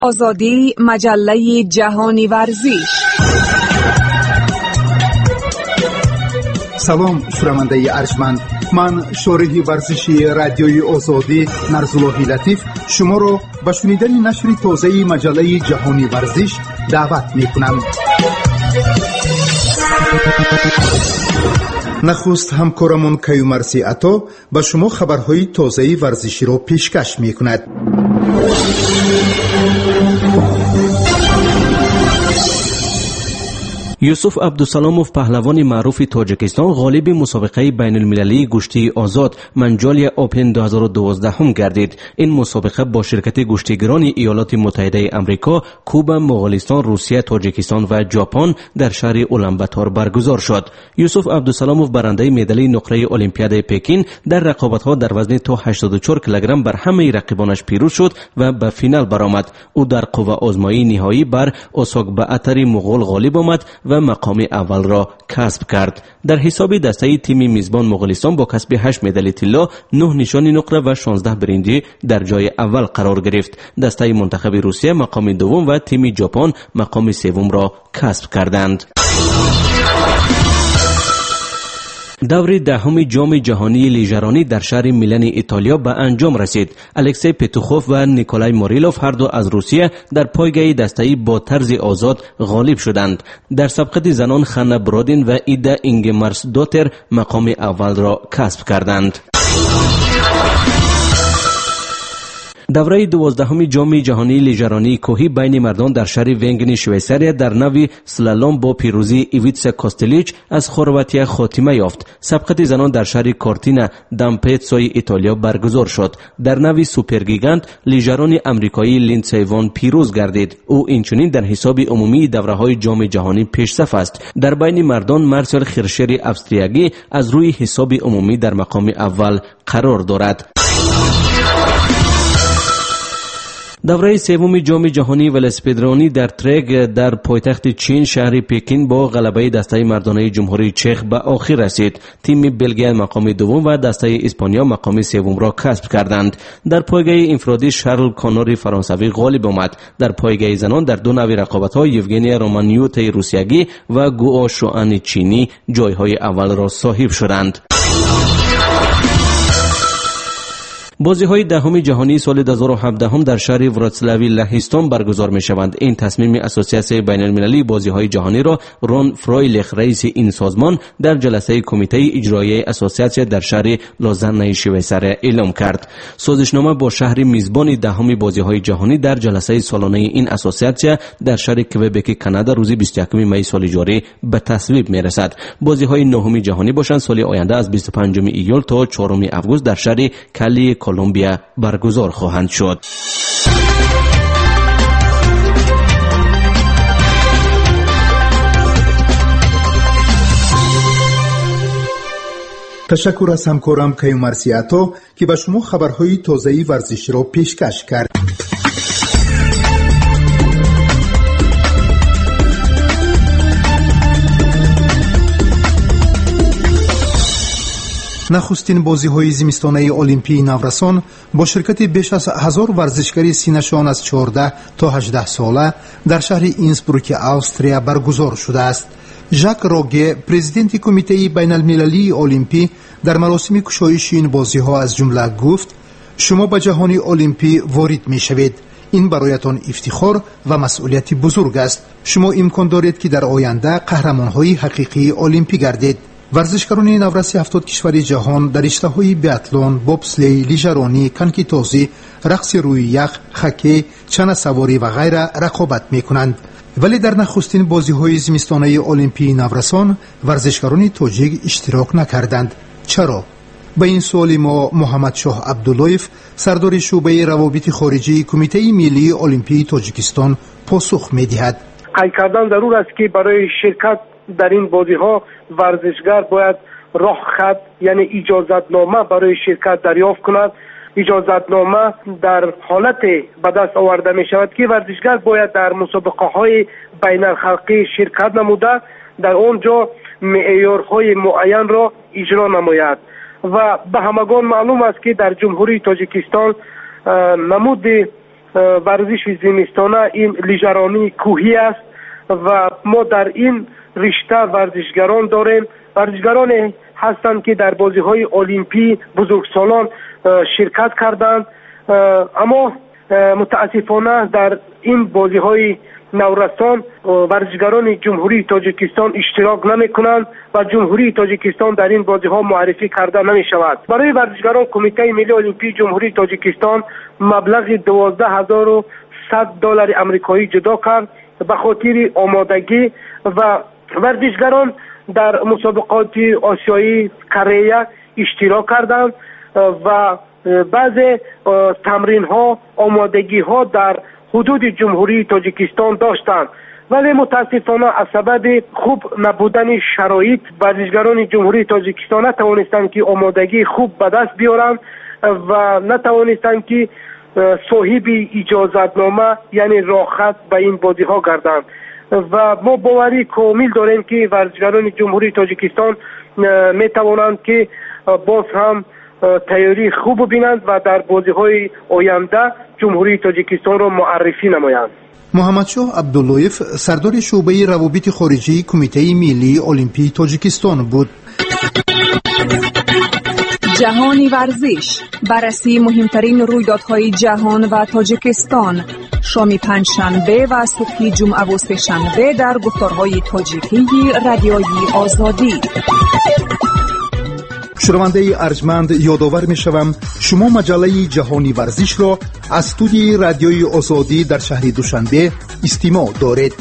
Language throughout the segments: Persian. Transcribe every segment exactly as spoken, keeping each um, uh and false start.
آزادی مجله جهانی ورزش. سلام شنونده ارجمند، من شارح ورزشی رادیوی آزادی نرزاللهی لطیف شما را به شنیدن نشر تازه مجله جهانی ورزش دعوت میکنم. نخست همکارمون کیومرثی عطا به شما خبرهای تازه ورزشی را پیشکش میکند. یوسف عبدالسلاموف پهلوان معروف تاجیکستان غالب مسابقه بین المللی گشتی آزاد منجالیا اوپن دو هزار و دوازده هم گردید. این مسابقه با شرکت گشتیگران ایالات متحده آمریکا، کوبا، مغولستان، روسیه، تاجیکستان و ژاپن در شهر اولانباتور برگزار شد. یوسف عبدالسلاموف برنده مدال نقره المپیاد پکین در رقابت‌ها در وزن تا هشتاد و چهار کیلوگرم بر همه رقیبانش پیروز شد و به فینال برآمد. او در قوه آزمایی نهایی بر اوساکباتری مغول غالب آمد و مقام اول را کسب کرد. در حساب دسته تیم میزبان مغولستان با کسب هشت مدال طلا، نه نشان نقره و شانزده برنج در جای اول قرار گرفت. دسته منتخب روسیه مقام دوم و تیم ژاپن مقام سوم را کسب کردند. دور دهم جام جهانی لیژرانی در شهر میلان ایتالیا به انجام رسید. الکسی پتوخوف و نیکولای موریلوف هر دو از روسیه در پایگاه دسته‌ای با طرز آزاد غالب شدند. در سبقت زنان خانا برودین و ایدا اینگمارس دوتر مقام اول را کسب کردند. دوره دوازدهم جام جهانی لیژرانی کوهی بین مردان در شهر ونگن شویساریا در نوی سلالوم با پیروزی ایویتسا کوستلیچ از خرواتیا خاتمه یافت. سبقت زنان در شهر کورتینا دامپتسوی ایتالیا برگزار شد. در نوی سوپرگیگانت لیژران امریکایی لیندسی وان پیروز گردید. او اینچنین در حساب عمومی دوره‌های جام جهانی پیش‌صف است. در بین مردان مارسل خیرشر افریقایی از روی حساب عمومی در مقام اول قرار دارد. دوره سوم جام جهانی ولسپیدرانی در ترک در پایتخت چین شهر پکین با غلبه دسته مردانه جمهوری چک به آخر رسید. تیم بلژیک مقام دوم و دسته اسپانیا مقام سوم را کسب کردند. در پایگاه انفرادی شارل کانوری فرانسوی غالب آمد. در پایگاه زنان در دو نوع رقابت‌ها یوگنیا رومانیوت روسیایی و گوآ شوان چینی جایهای اول را صاحب شدند. بازی‌های دهم جهانی سال دو هزار و هفده هم در شهر وراتسلاوی لهستان برگزار می‌شوند. این تصمیم اساسیاسیون بین‌المللی بازی‌های جهانی را رون فرویلخ رئیس این سازمان در جلسه کمیته اجرایی اساسیاسیون در شهر لوزان شویساریا اعلام کرد. سازشنامه با شهر میزبان دهم بازی‌های جهانی در جلسه سالانه این اساسیاسیون در شهر کوبک کانادا روز بیست و یکم می سال جاری به تصویب می‌رسد. بازی‌های نهم جهانی باشند سال آینده از بیست و پنجم ایول تا چهارم آگوست در شهر کالی کلمبیا برگزار خواهند شد. تشکر از همکارم کیومرثی عطا که به شما خبرهای تازه ورزشی را پیشکش کرد. نخستین بازی‌های زمستانه المپی نورسان با شرکت بیش از هزار ورزشکار سینه‌شان از چهارده تا هجده ساله در شهر اینسبروک استریا برگزار شده است. ژاک روگه پرزیدنت کمیته بین المللی المپی در مراسم گشایش این بازی‌ها از جمله گفت: شما به جهان المپی وارد می‌شوید. این برایتان افتخار و مسئولیت بزرگ است. شما امکان دارید که در آینده قهرمان‌های حقیقی المپی گردید. ورزشکاران نورس هفتاد کشور جهان در رشته‌های بیاتلون، بوبسلی، لیژرانی، کنکی‌تازی، رقص روی یخ، هاکی، چانه سواری و غیره رقابت می‌کنند. ولی در نخستین بازی‌های زمستانه المپی نورسان ورزشکاران تاجیک اشتراک نکردند. چرا؟ به این سوال ما محمد شاه عبداللهیف سردار شعبه روابط خارجی کمیته ملی المپی تاجیکستان پاسخ می‌دهد. قید کردن ضرور است که برای شرکت در این بازی‌ها ورزشگر باید راه خط یعنی اجازتنامه برای شرکت دریافت کند. اجازتنامه در حالت به دست آورده می شود که ورزشگر باید در مسابقه های بین الخلقی شرکت نموده در آنجا معیارهای معین را اجرا نماید و به همگان معلوم است که در جمهوری تاجیکستان نمود ورزش زمستانه این لیژرانی کوهی است و ما در این رشته ورزشگران داریم. ورزشگران هستند که در بازی‌های المپی بزرگسالان شرکت کردند، اما متاسفانه در این بازی‌های نورسان ورزشگران جمهوری تاجیکستان اشتراک نمی‌کنند و جمهوری تاجیکستان در این بازی‌ها معرفی کرده نمی‌شود. برای ورزشگران کمیته ملی المپی جمهوری تاجیکستان مبلغ دوازده هزار و صد دلار آمریکایی جدا کرد به خاطر آمادگی و ورزشگران در مسابقات آسیایی کره اشتراک کردند و بعض تمرین ها آمادگی ها در حدود جمهوری تاجیکستان داشتند، ولی متاسفانه از سبب خوب نبودن شرایط ورزشگران جمهوری تاجیکستان نتوانستند که آمادگی خوب به دست بیارند و نتوانستند که صاحب اجازتنامه یعنی راخت به این بازی ها گردند و ما باوری کامل داریم که ورزشگران جمهوری تاجیکستان می توانند که باز هم تیاری خوب بینند و در بازی های آینده جمهوری تاجیکستان را معرفی نمایند. محمدشاه عبداللویف سردار شعبه روابط خارجی کمیته ملی المپی تاجیکستان بود. جهانی ورزش، بررسی مهمترین رویدادهای جهان و تاجیکستان، شام پنجشنبه و صبح جمعه و سه‌شنبه در گفتارهای تاجیکی رادیویی آزادی. شنونده ارجمند یادآور می‌شوم شما مجله جهانی ورزش را از استودیوی رادیویی آزادی در شهر دوشنبه استماع دارید.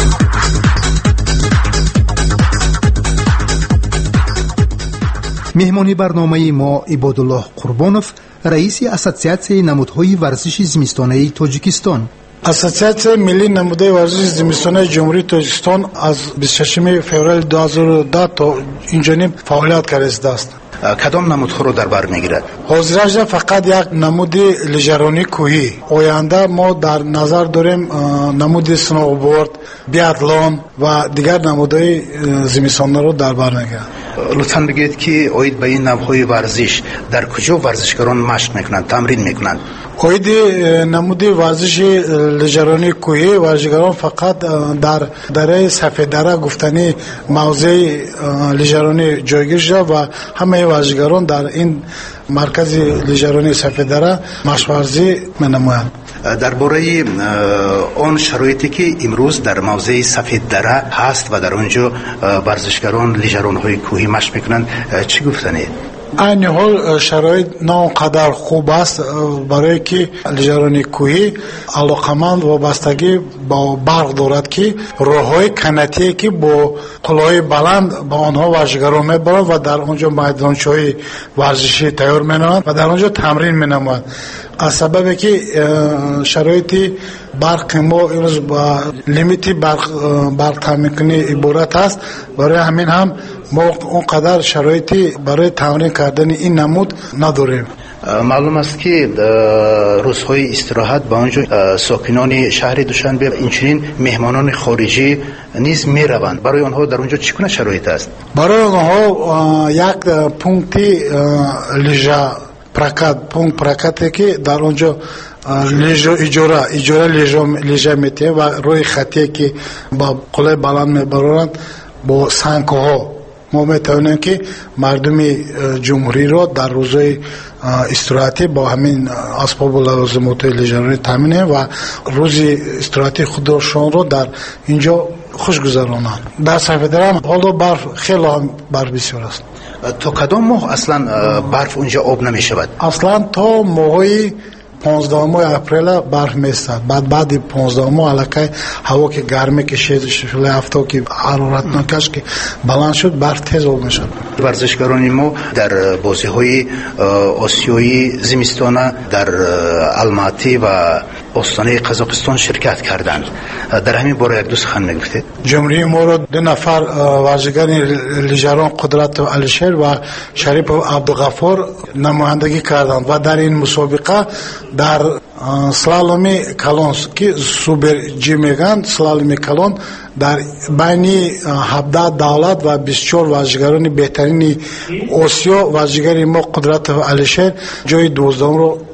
مهمانی برنامه ما عبادالله قربانوف، رئیس اساسیاسیون نمودهای ورزش زمستانه تاجیکستان. اساسیاسیون ملی نمودهای ورزش زمستانه جمهوری تاجیکستان از بیست و ششم فوریه دو هزار و ده تا اینجانب فعالیت کرده است. کدام نمودها رو در بر میگیرد؟ حاضرش فقط یک نمود لیژرانی کوهی. آینده ما در نظر داریم نمود سنوبورد، بیاتلون و دیگر نمودهای زمستانه رو در بر میگیرد. لطفاً بگید که اوید به این نوعهای ورزش در کجا ورزشکاران مشق میکنند، تمرین میکنند؟ اوید نمود ورزش لیژرانی کوهی ورزشکاران فقط در دره سفید دره گفتنی موضع لیژرانی جایگیر شده و همه ورزشکاران در این مرکز لیژرانی سفید دره مشق ورزی می‌نمایند. درباره آن شرایطی که امروز در موضع سفید دره هست و در آنجا ورزشکاران لیژران‌های کوهی مشق میکنند چی گفتنید؟ این حال شرایط نه قدر خوب است برای که لیژرانی کوهی علاقمند و بستگی با برق دارد که راههای کناتی که با قلهای بلند با آنها ورزشکاران میبرند و در آنجا میدانچه‌های ورزشی تیار می‌نمایند و در آنجا تمرین می‌نمایند. از سببی که شرایط برق ما امروز با لیمیتی برق برق تامین کنی عبارت است، برای همین هم ما اونقدر شرایطی برای تمرین کردن این نمود نداریم. معلوم است که روزهای استراحت با آنجا ساکنان شهر دوشنبه اینچنین مهمانان خارجی نیز می روند. برای آنها در اونجا چگونه شرایط است؟ برای آنها یک پونکتی لیژا پرکات پونک پرکاتی که در اونجا لیژا اجاره اجاره لیژا لیژا میته و روی خطی که با قله بلند میبرند با سنگ‌ها ما میتونیم که مردم جمهوری را در روزهای استراحتی با همین اسباب و لوازمات لیژرانی تامین و روز استراحتی خودشان را در اینجا خوش گذرانند. در سفیدرم حالا برف خیلی برف بسیار است. تا کدام ماه اصلا برف اونجا آب نمی شود؟ اصلا تا ماهی پانزده ماه اپریل برف میستد. بعد بعد پانزده ماه علاقه هوا که گرمه که شده هفته که حرارت نکش که بلند شد برف تیز آب میشد. ورزشکاران ما در بازی های آسیایی زمستانه در الماتی و استان قزاقستان شرکت کردند. در همین باره یک دو سخن میگفتید؟ جمهوری ما را دو نفر ورزشکار لیژران قدرت علیشیر و شریف عبدالغفار نمایندگی کردند و در این مسابقه در سلالم کلون که سوپر جی میگن سلالم کلون در بین هفده دولت و بیست و چهار ورزشکاران بهترین آسیا ورزشکار ما قدرت علیشیر جای دوازدهم رو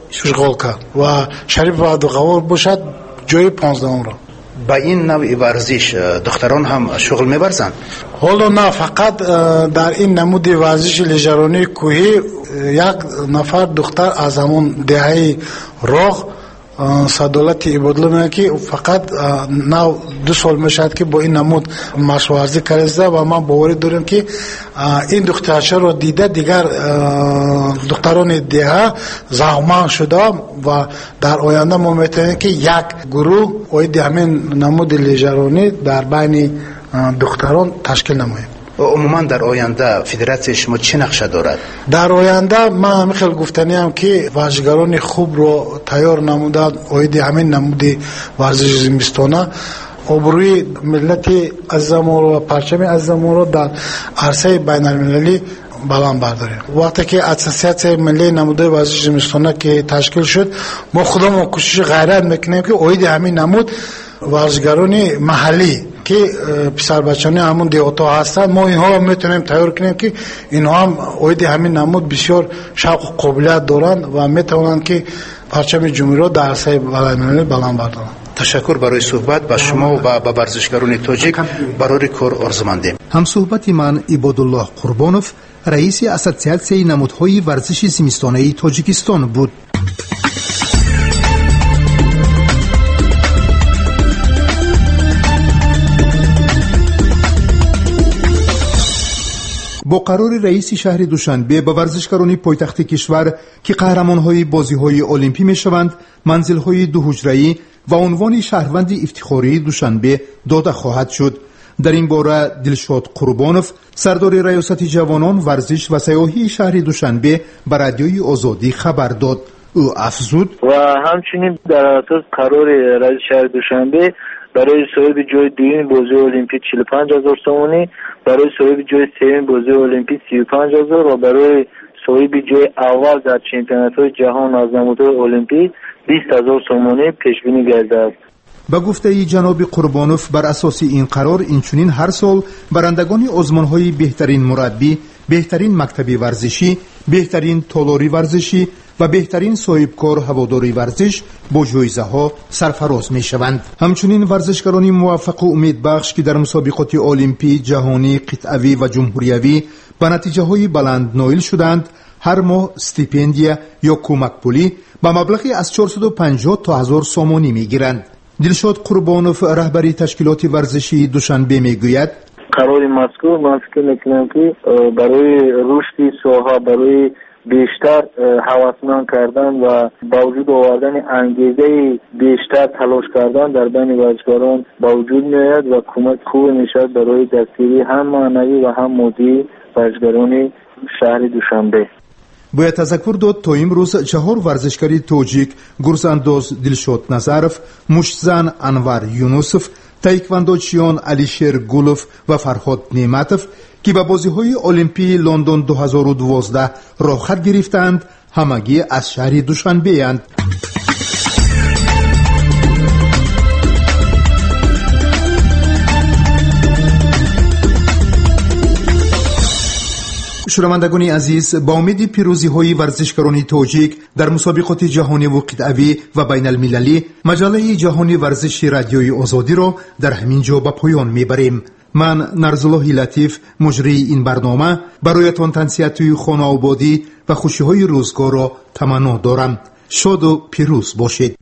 اشغال کرد و شریف عبدالغفور باشد جای پانزدهم را. با این نوع ورزش دختران هم شغل می‌برزند؟ حالا نه، فقط در این نمود ورزش لیژرانی کوهی یک نفر دختر از همون دهه راغ صدالت عبادله میگه که فقط نو دو سال میشد که با این نمود مشق ورزی کرده و ما باوری داریم که این دخترچه رو دیده دیگر دختران دیگه زحمت شده و در آینده ما میتونیم که یک گروه اوید همین نمود لیژرانی در بین دختران تشکیل نماییم. عموما در آینده فدراسیون شما چه نقشه دارد؟ در آینده من همین خیلی گفتنی هم که ورزشگران خوب رو تیار نمودن اوید همین نمود ورزش زمستانه آبروی ملت عزیزمون و پرچم عزیزمون رو در عرصه بین المللی بلند برداریم. وقتی که اساسیت ملی نمود ورزش زمستانه که تشکیل شد ما خودمون کوشش غیرت میکنیم که اوید همین نمود ورزشگران محلی که پسر بچه‌ها همون دیوتا هستن ما اینها رو میتونیم تیار کنیم که اینها هم اوید همین نمود بسیار شوق و قابلیت دارن و میتونن که پرچم جمهوری رو در عرصه بین‌المللی بلند بردارن. تشکر برای صحبت با شما و با ورزشکاران تاجیک برای کار آرزومندیم. هم صحبت من عبادالله قربانوف رئیس اساسیاسیون نمودهای ورزش زمستانه تاجیکستان بود. با قرار رئیس شهر دوشنبه به ورزشکاران پایتخت کشور که قهرمان‌های بازی‌های المپی می‌شوند منزل‌های دو حجره‌ای و عنوان شهروند افتخاری دوشنبه داده خواهد شد. در این باره دلشاد قربانوف سردار ریاست جوانان ورزش و سیاحی شهر دوشنبه به رادیوی آزادی خبر داد. او افزود و همچنین در اساس قرار رئیس شهر دوشنبه برای صاحب جای دوم بازی المپی چهل و پنج هزار تومانی، برای صاحب جای سوم بازی المپی سی و پنج هزار و برای صاحب جای اول در چمپیونات‌های جهان از نمودهای المپی بیست هزار تومانی پیش بینی گردد. با گفته جناب قربانوف بر اساس این قرار اینچنین هر سال برندگان آزمون‌های بهترین مربی، بهترین مکتب ورزشی، بهترین تالاری ورزشی و بهترین صاحبکار هواداری ورزش با جایزه ها سرفراز می شوند. همچنین ورزشکاران موفق و امیدبخش که در مسابقات المپی، جهانی، قطعوی و جمهوریوی به نتیجه های بلند نائل شدند هر ماه استیپندیا یا کمک پولی با مبلغی از چهارصد و پنجاه تا هزار سومانی می گیرند. دلشاد قربانوف رهبری تشکیلات ورزشی دوشنبه می گوید قرار مذکور من فکر میکنم که برای رشد ساحه، برای بیشتر هوسمند کردن و با وجود آوردن انگیزه بیشتر تلاش کردن در بین ورزشکاران با وجود میآید و کمک خوب میشد برای دستگیری هم معنوی و هم مادی ورزشکاران شهر دوشنبه. باید تذکر داد تا امروز چهار ورزشکاری تاجیک گرزانداز دلشاد نظرف، مشتزن انور یونوسف، تایکواندوچیان علیشیر گولوف و فرهاد نعمتوف که به بازی‌های المپی لندن دو هزار و دوازده راه خط گرفتند همگی از شهر دوشنبه اند. شنوندگان عزیز، با امید پیروزی های ورزشکاران تاجیک در مسابقات جهانی و قطعوی و بین المللی مجله جهانی ورزش رادیوی آزادی را در همین جا به پایان میبریم. من نرزالله لطیف مجری این برنامه برایتان تنسیت خانه آبادی و خوشی های روزگار را تمنا دارم. شاد و پیروز باشید.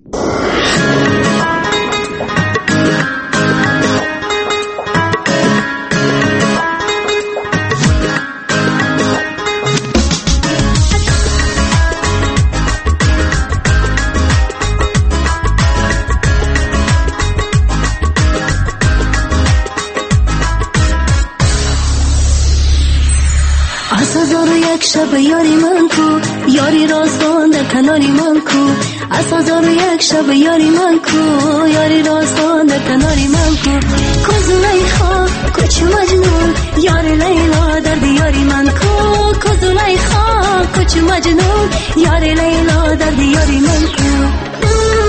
شب یاری من کو یاری راستان در کناری من کو از هزار و یک شب یاری من کو یاری راستان در کناری من کو کوز لیخا کوچ مجنون یار لیلا در دیاری من کو کوز لیخا کوچ مجنون یار لیلا در دیاری من کو